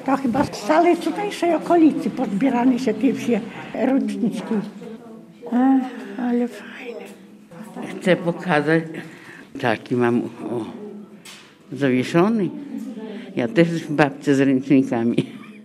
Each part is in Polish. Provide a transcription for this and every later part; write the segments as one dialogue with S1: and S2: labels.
S1: To chyba z całej tutejszej okolicy pozbierane się te wszystkie ręczniczki. Ale fajne.
S2: Chcę pokazać, taki mam zawieszony. Ja też babcię z ręcznikami.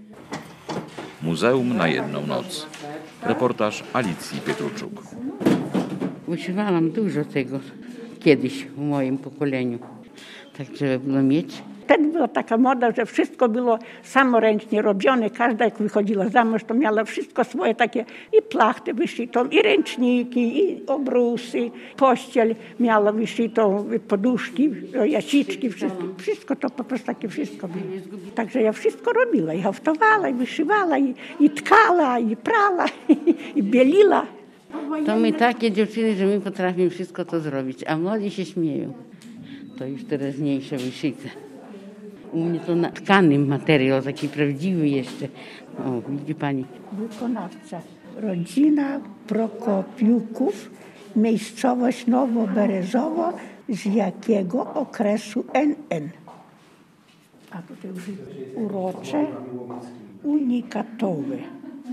S3: Muzeum na jedną noc. Reportaż Alicji Pietruczuk.
S2: Używałam dużo tego kiedyś w moim pokoleniu. Tak trzeba było mieć.
S1: Wtedy była taka moda, że wszystko było samoręcznie robione. Każda jak wychodziła za mąż, to miała wszystko swoje takie i plachtę wyszytą, i ręczniki, i obrusy, pościel miała wyszytą, poduszki, jasiczki, wszystko to po prostu takie wszystko było. Także ja wszystko robiła. I haftowała, i wyszywała, i tkala, i prala, i bieliła.
S2: To my takie dziewczyny, że my potrafimy wszystko to zrobić, a młodzi się śmieją. To już teraźniejsze wyszyte. U mnie to na tkanym materiał, taki prawdziwy jeszcze. O, widzi pani.
S1: Wykonawca. Rodzina Prokopiuków, miejscowość Nowoberezowo, z jakiego okresu NN. A tutaj już urocze, unikatowe.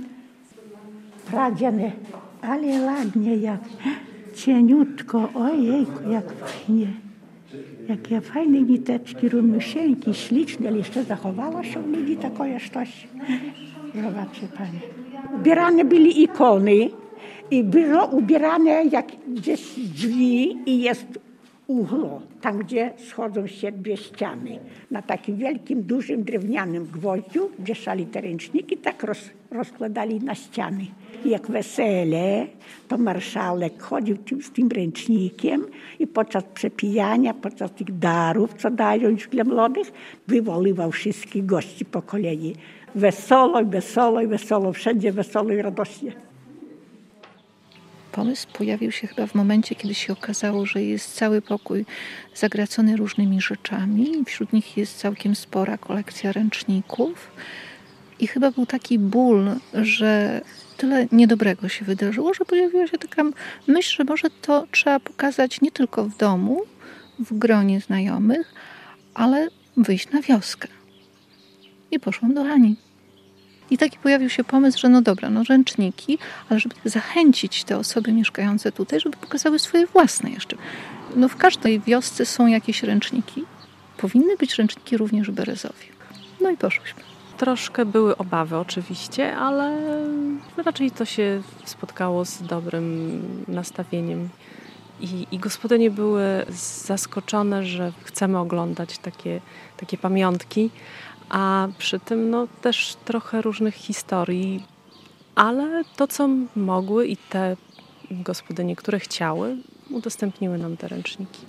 S1: Pradziane, ale ładnie jak cieniutko, ojejku, jak fajnie. Jakie fajne niteczki, rumiusieńki, śliczne, ale jeszcze zachowało się u ludzi takie coś. Zobaczcie pani. Ubierane byli ikony i było ubierane jak gdzieś drzwi i jest uglo, tam gdzie schodzą się dwie ściany. Na takim wielkim, dużym drewnianym gwoździu wieszali te ręczniki, tak rozkładali na ściany. Jak wesele, to marszałek chodził z tym ręcznikiem i podczas przepijania, podczas tych darów, co dają już dla młodych, wywoływał wszystkich gości po kolei. Wesoło, wesoło, wesoło, wszędzie wesoło i radośnie.
S4: Pomysł pojawił się chyba w momencie, kiedy się okazało, że jest cały pokój zagracony różnymi rzeczami. Wśród nich jest całkiem spora kolekcja ręczników. I chyba był taki ból, że tyle niedobrego się wydarzyło, że pojawiła się taka myśl, że może to trzeba pokazać nie tylko w domu, w gronie znajomych, ale wyjść na wioskę. I poszłam do Ani. I taki pojawił się pomysł, że no dobra, no ręczniki, ale żeby zachęcić te osoby mieszkające tutaj, żeby pokazały swoje własne jeszcze. No w każdej wiosce są jakieś ręczniki. Powinny być ręczniki również w Berezowie. No i poszłyśmy.
S5: Troszkę były obawy oczywiście, ale raczej to się spotkało z dobrym nastawieniem. I gospodynie były zaskoczone, że chcemy oglądać takie pamiątki, a przy tym no, też trochę różnych historii, ale to co mogły i te gospodynie, które chciały, udostępniły nam te ręczniki.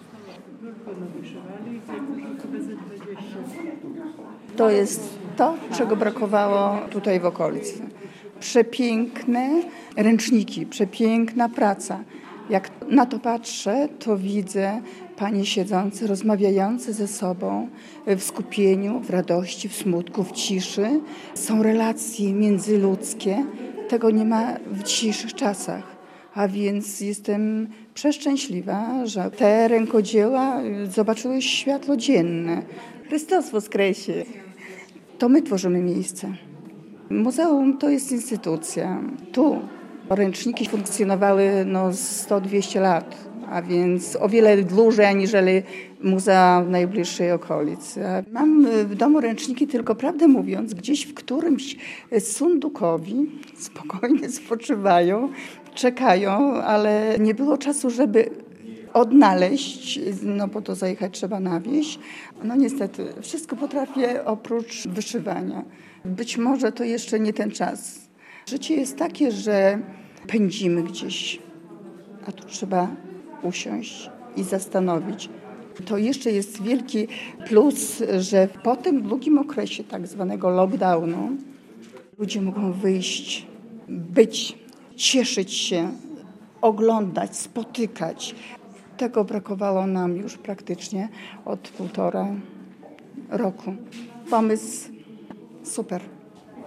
S6: To jest to, czego brakowało tutaj w okolicy. Przepiękne ręczniki, przepiękna praca. Jak na to patrzę, to widzę panie siedzące, rozmawiające ze sobą w skupieniu, w radości, w smutku, w ciszy. Są relacje międzyludzkie. Tego nie ma w dzisiejszych czasach. A więc jestem przeszczęśliwa, że te rękodzieła zobaczyły światło dzienne. Chrystus woskresie. To my tworzymy miejsce. Muzeum to jest instytucja. Tu ręczniki funkcjonowały 100-200 lat, a więc o wiele dłużej aniżeli muzea w najbliższej okolicy. Mam w domu ręczniki, tylko prawdę mówiąc, gdzieś w którymś sundukowi spokojnie spoczywają, czekają, ale nie było czasu, żeby odnaleźć, bo to zajechać trzeba na wieś. Niestety, wszystko potrafię oprócz wyszywania. Być może to jeszcze nie ten czas. Życie jest takie, że pędzimy gdzieś, a tu trzeba usiąść i zastanowić. To jeszcze jest wielki plus, że po tym długim okresie tak zwanego lockdownu ludzie mogą wyjść, być, cieszyć się, oglądać, spotykać. Tego brakowało nam już praktycznie od 1,5 roku. Pomysł super.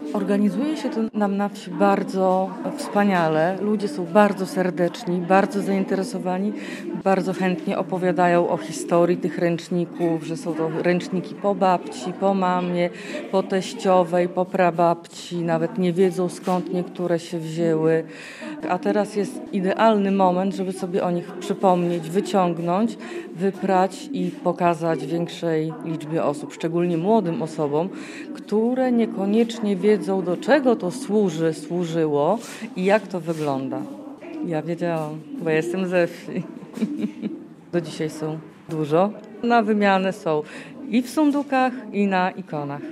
S7: Organizuje się to nam na wsi bardzo wspaniale. Ludzie są bardzo serdeczni, bardzo zainteresowani, bardzo chętnie opowiadają o historii tych ręczników, że są to ręczniki po babci, po mamie, po teściowej, po prababci. Nawet nie wiedzą, skąd niektóre się wzięły. A teraz jest idealny moment, żeby sobie o nich przypomnieć, wyciągnąć, wyprać i pokazać większej liczbie osób, szczególnie młodym osobom, które niekoniecznie wiedzą, do czego to służyło i jak to wygląda. Ja wiedziałam, bo jestem ze wsi. Do dzisiaj są dużo. Na wymianę są i w sundukach, i na ikonach.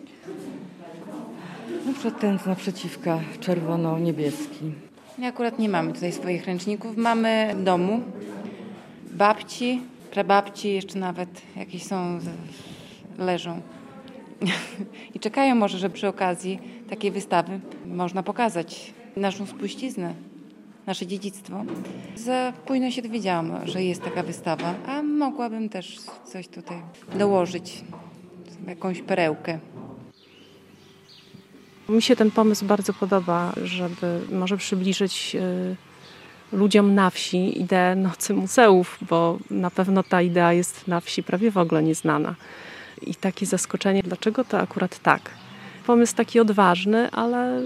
S7: Na przykład ten z naprzeciwka, czerwono-niebieski.
S8: My akurat nie mamy tutaj swoich ręczników. Mamy w domu babci, prababci, jeszcze nawet jakieś są, leżą. I czekają może, że przy okazji takiej wystawy można pokazać naszą spuściznę, nasze dziedzictwo. Za późno się dowiedziałam, że jest taka wystawa, a mogłabym też coś tutaj dołożyć, jakąś perełkę.
S5: Mi się ten pomysł bardzo podoba, żeby może przybliżyć ludziom na wsi ideę Nocy Muzeów, bo na pewno ta idea jest na wsi prawie w ogóle nieznana. I takie zaskoczenie, dlaczego to akurat tak. Pomysł taki odważny, ale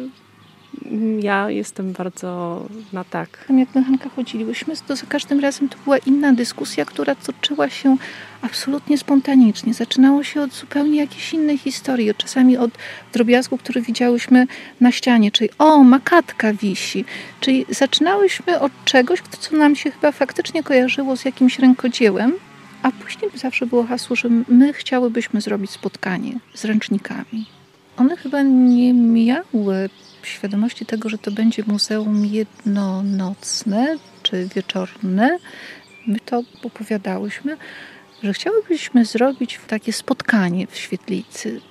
S5: ja jestem bardzo na tak.
S4: Jak my, Hanka, chodziliśmy, to za każdym razem to była inna dyskusja, która toczyła się absolutnie spontanicznie. Zaczynało się od zupełnie jakiejś innej historii, czasami od drobiazgu, który widziałyśmy na ścianie, czyli makatka wisi. Czyli zaczynałyśmy od czegoś, co nam się chyba faktycznie kojarzyło z jakimś rękodziełem, a później zawsze było hasło, że my chciałybyśmy zrobić spotkanie z ręcznikami. One chyba nie miały świadomości tego, że to będzie muzeum jednonocne czy wieczorne. My to opowiadałyśmy, że chciałybyśmy zrobić takie spotkanie w świetlicy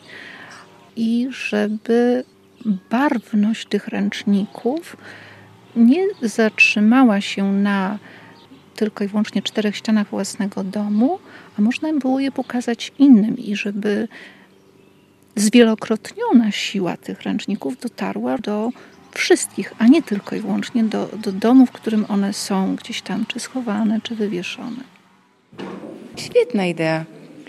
S4: i żeby barwność tych ręczników nie zatrzymała się na tylko i wyłącznie 4 ścianach własnego domu, a można było je pokazać innym i żeby zwielokrotniona siła tych ręczników dotarła do wszystkich, a nie tylko i wyłącznie do domu, w którym one są gdzieś tam czy schowane, czy wywieszone.
S8: Świetna idea,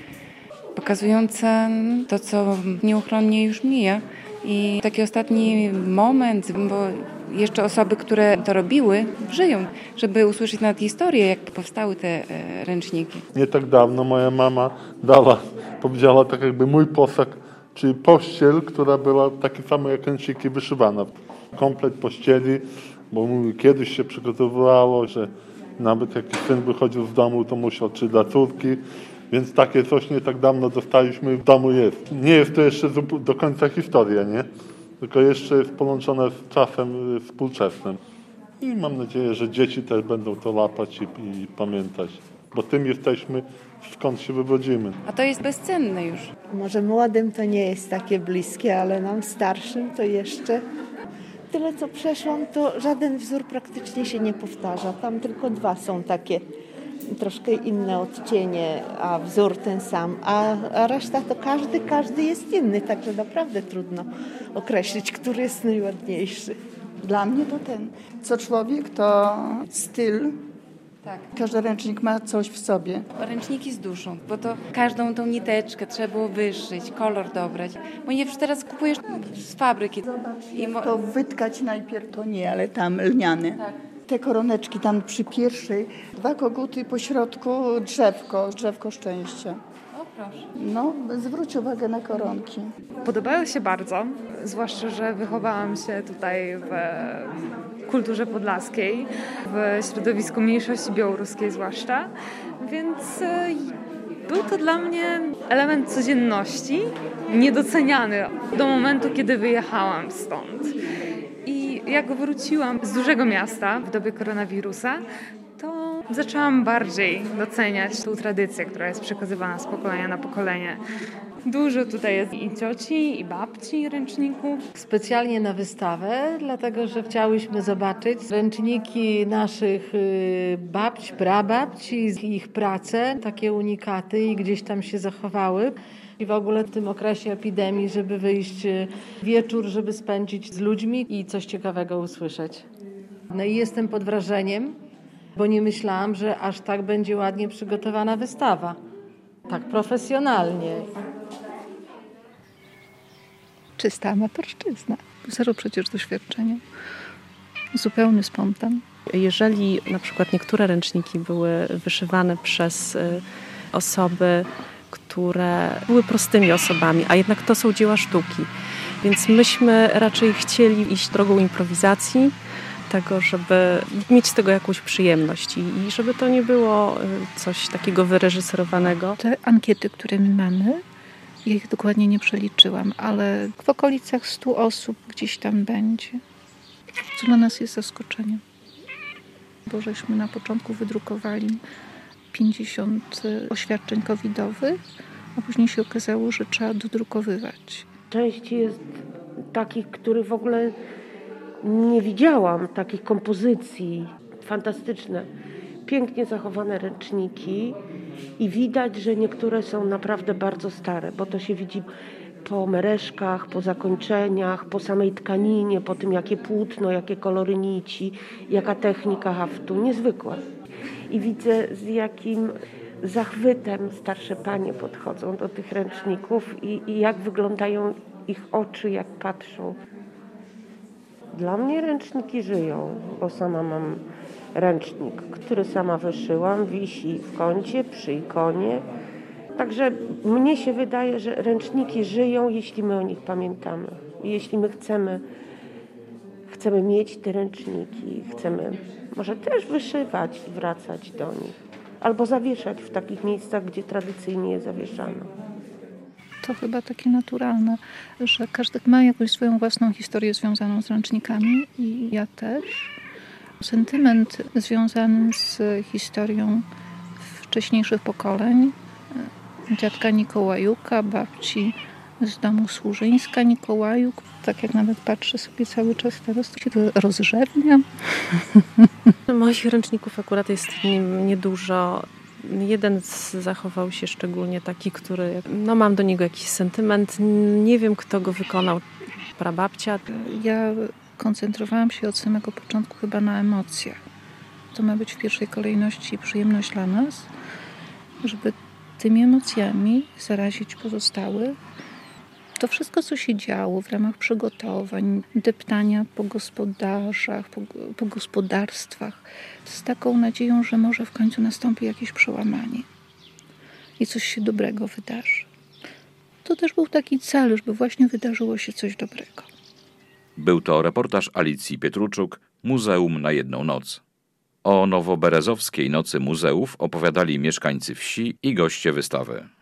S8: pokazująca to, co nieuchronnie już mija. I taki ostatni moment, bo jeszcze osoby, które to robiły, żyją, żeby usłyszeć nawet historię, jak powstały te ręczniki.
S9: Nie tak dawno moja mama powiedziała tak jakby mój posag, czyli pościel, która była taki samo jak ręczniki wyszywana. Komplet pościeli, bo kiedyś się przygotowywało, że nawet jak syn wychodził z domu, to musiał czy dla córki, więc takie coś nie tak dawno dostaliśmy, w domu jest. Nie jest to jeszcze do końca historia, nie? Tylko jeszcze jest połączone z czasem współczesnym. I mam nadzieję, że dzieci też będą to łapać i pamiętać, bo tym jesteśmy, skąd się wywodzimy.
S8: A to jest bezcenne już.
S10: Może młodym to nie jest takie bliskie, ale nam starszym to jeszcze. Tyle co przeszłam, to żaden wzór praktycznie się nie powtarza. Tam tylko 2 są takie troszkę inne odcienie, a wzór ten sam. A reszta to każdy jest inny, także naprawdę trudno określić, który jest najładniejszy.
S6: Dla mnie to ten, co człowiek, to styl.
S8: Tak.
S6: Każdy ręcznik ma coś w sobie.
S8: Ręczniki z duszą, bo to każdą tą niteczkę trzeba było wyszyć, kolor dobrać. Bo nie teraz kupujesz z fabryki.
S6: Zobacz, to wytkać najpierw to nie, ale tam lniane.
S8: Tak.
S6: Te koroneczki tam przy pierwszej, 2 koguty po środku, drzewko szczęścia.
S8: O proszę.
S6: No, zwróć uwagę na koronki.
S11: Podobają się bardzo, zwłaszcza, że wychowałam się tutaj w kulturze podlaskiej, w środowisku mniejszości białoruskiej zwłaszcza, więc był to dla mnie element codzienności, niedoceniany do momentu, kiedy wyjechałam stąd. I jak wróciłam z dużego miasta w dobie koronawirusa, to zaczęłam bardziej doceniać tą tradycję, która jest przekazywana z pokolenia na pokolenie. Dużo tutaj jest i cioci, i babci ręczników.
S12: Specjalnie na wystawę, dlatego że chciałyśmy zobaczyć ręczniki naszych babć, prababci, ich prace, takie unikaty i gdzieś tam się zachowały. I w ogóle w tym okresie epidemii, żeby wyjść wieczór, żeby spędzić z ludźmi i coś ciekawego usłyszeć. No i jestem pod wrażeniem, bo nie myślałam, że aż tak będzie ładnie przygotowana wystawa. Tak profesjonalnie.
S4: Czysta amatorszczyzna. Zero przecież doświadczenia. Zupełny spontan.
S5: Jeżeli na przykład niektóre ręczniki były wyszywane przez osoby, które były prostymi osobami, a jednak to są dzieła sztuki. Więc myśmy raczej chcieli iść drogą improwizacji, tego, żeby mieć z tego jakąś przyjemność i żeby to nie było coś takiego wyreżyserowanego.
S4: Te ankiety, które my mamy, ja ich dokładnie nie przeliczyłam, ale w okolicach 100 osób gdzieś tam będzie. Co dla nas jest zaskoczeniem. Bo żeśmy na początku wydrukowali 50 oświadczeń covidowych, a później się okazało, że trzeba dodrukowywać.
S13: Część jest takich, których w ogóle nie widziałam, takich kompozycji. Fantastyczne, pięknie zachowane ręczniki i widać, że niektóre są naprawdę bardzo stare, bo to się widzi po mereszkach, po zakończeniach, po samej tkaninie, po tym jakie płótno, jakie kolory nici, jaka technika haftu, niezwykła. I widzę, z jakim zachwytem starsze panie podchodzą do tych ręczników i jak wyglądają ich oczy, jak patrzą. Dla mnie ręczniki żyją, bo sama mam ręcznik, który sama wyszyłam, wisi w kącie, przy ikonie. Także mnie się wydaje, że ręczniki żyją, jeśli my o nich pamiętamy. I jeśli my chcemy mieć te ręczniki, chcemy może też wyszywać i wracać do nich. Albo zawieszać w takich miejscach, gdzie tradycyjnie je zawieszano.
S4: To chyba takie naturalne, że każdy ma jakąś swoją własną historię związaną z ręcznikami i ja też. Sentyment związany z historią wcześniejszych pokoleń, dziadka Nikołajuka, babci z domu Służyńska Nikołajuk. Tak jak nawet patrzę sobie cały czas teraz, to się to rozrzewniam.
S5: Moich ręczników akurat jest niedużo. Jeden zachował się szczególnie taki, który, mam do niego jakiś sentyment. Nie wiem, kto go wykonał. Prababcia.
S4: Ja koncentrowałam się od samego początku chyba na emocjach. To ma być w pierwszej kolejności przyjemność dla nas, żeby tymi emocjami zarazić pozostałych. To wszystko, co się działo w ramach przygotowań, deptania po gospodarzach, po gospodarstwach, z taką nadzieją, że może w końcu nastąpi jakieś przełamanie i coś się dobrego wydarzy. To też był taki cel, żeby właśnie wydarzyło się coś dobrego.
S3: Był to reportaż Alicji Pietruczuk, Muzeum na jedną noc. O nowoberezowskiej Nocy Muzeów opowiadali mieszkańcy wsi i goście wystawy.